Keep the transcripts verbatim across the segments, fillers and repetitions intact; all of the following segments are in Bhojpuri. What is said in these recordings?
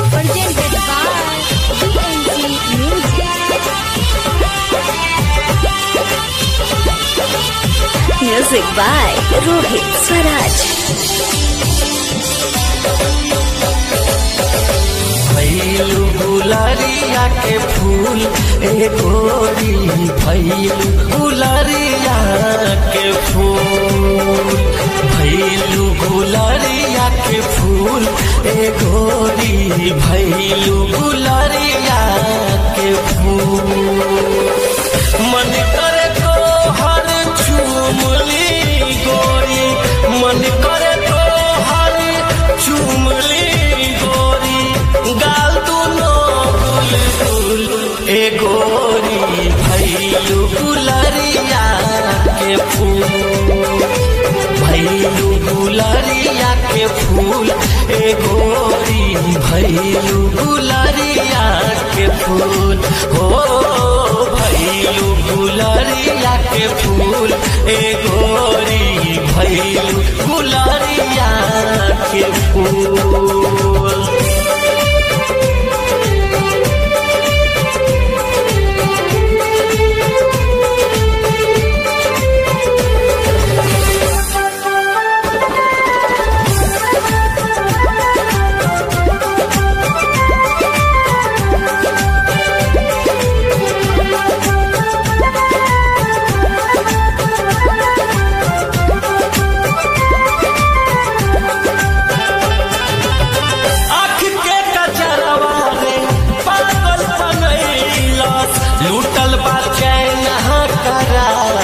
presented by D N C Music. Music by Rohit Swaraj. भैलू गुलरिया के फूल ए गोरी, भैलू गुलरिया के फूल, भैलू गुलरिया के फूल ए गोरी, भैलू गुलरिया के फूल। मन करे तो हर चूमली गोरी, मन करे तो हर चूमली गोरी, गाल दूनो गुल ए गोरी, भैलू गुलरिया के फूल, भैलू गुलरिया के फूल ए गोरी, भैलू गुलरिया के फूल। हो भैलू गुलरिया के फूल ए गोरी, भैलू गुलरिया के फूल। लूटल बा चैन करा,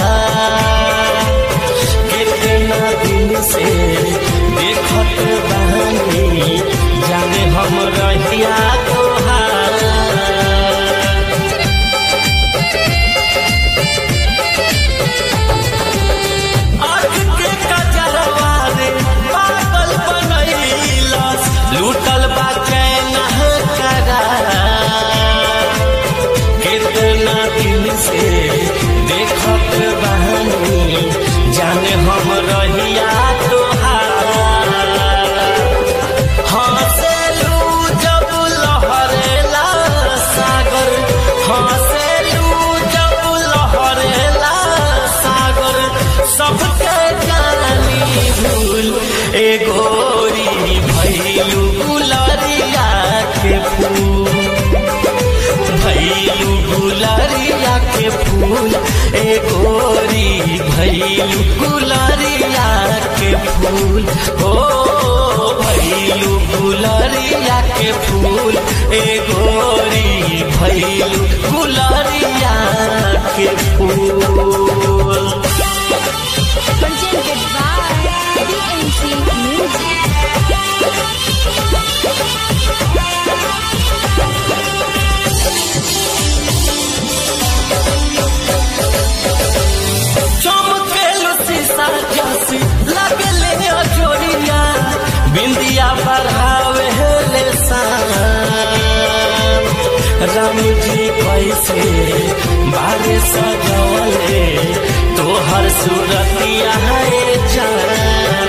कितना दिन से देखत बहनी, जाने हम रहिया तोहार। आँख के कजरवा रे पागल बनैलस, लूटल बा चैन करा, कितना दिन से देखत बहनी, जाने हम रहिया तोहार। हंसेलू जब लहरेला सागर, हंसेलू जब लहरेला सागर, सबके जानी भूल ए गोरी, भैलू गुलरिया के फूल, भैलू गुलरिया के फूल ए गोरी, भैलू गुलरिया के फूल। हो भैलू गुलरिया के फूल ए गोरी, भैलू गुलरिया के फूल। Presented by D N C Music. लगले अजोरिया, बिंदिया बढ़ावे ले शान, राम जी कैसे बारे सजवले तोहर सूरतिया है जान।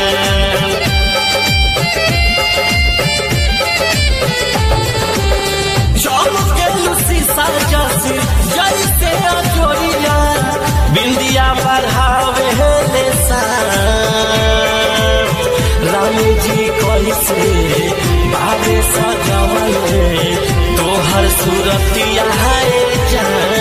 चमकेलू शीशा जैसे जैसे अजोरिया, बिंदिया बढ़ावे ले राम जी कैसे बारे सजवले तोहर सूरतिया है जान।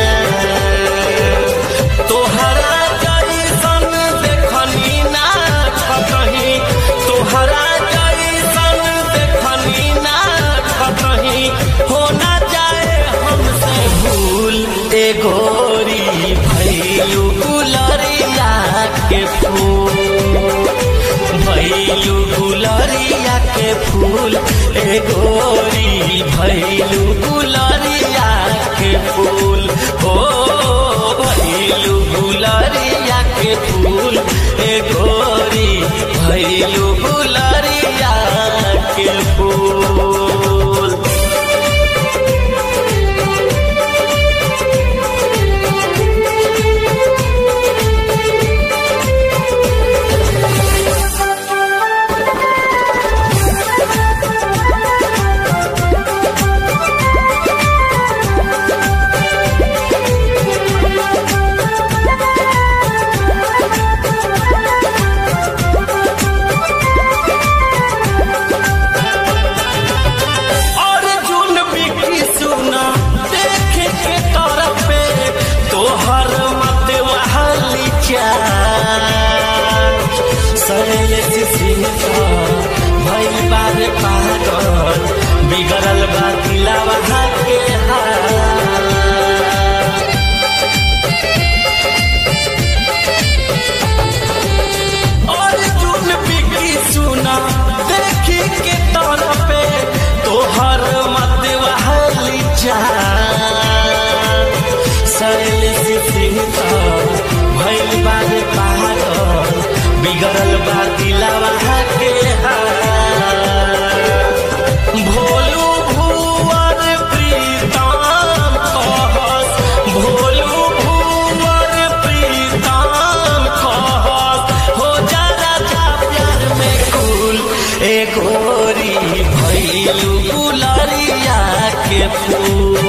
तोहरा जैसन देखनी ना कहीं, तोहरा जैसन देखनी ना कहीं, हो ना जाए हमसे भूल ए गोरी, भैलू गुलरिया के फूल, भैलू गुलरिया के फूल ए गोरी, भैलू गुलरिया के फूल। हो भैलू गुलरिया के फूल ए गोरी, भैलू गुलरिया के फूल। बा दिलवा के हाल। भोलू भुवर प्रीतम कहस, भोलू भुवर प्रीतम कहस, हो जा राजा प्यार में कुल ए गोरी भैलू गुलरिया के फूल,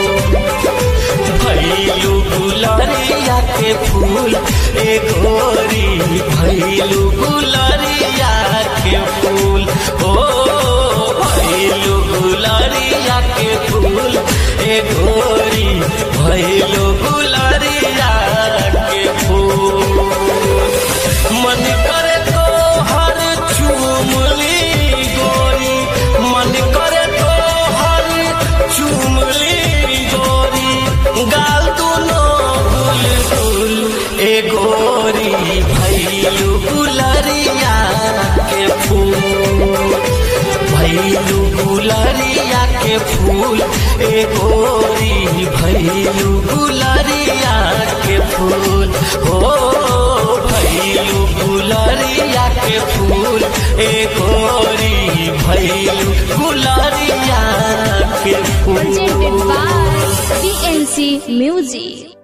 भैलू गुलरिया के फूल ए गोरी भैलू गुलरिया के फूल। ओ भैलू गुलरिया के फूल ए गोरी भैलू गुलरिया के फूल। मन करे तो हर चुमली गोरी, मन करे तो हर चुमली गोरी, गाल दुनो गुल गुल ए गोरी भैलू गुलरिया के फूल, भैलू गुलरिया के फूल ए गोरी भैलू गुलरिया के फूल। हो भैलू गुलरिया के फूल ए गोरी भैलू गुलरिया के फूल। Presented by B N C Music.